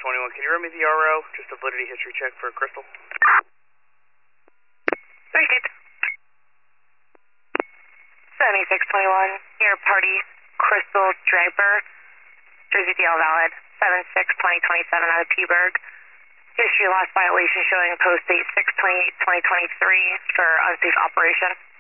Can you run me the RO? Just a validity history check for Crystal. Very good. 7621, your party, Crystal Draper, Jersey DL valid, 7/6/2027 out of Peaburg. History loss violation showing post date 6/28/2023 for unsafe operation.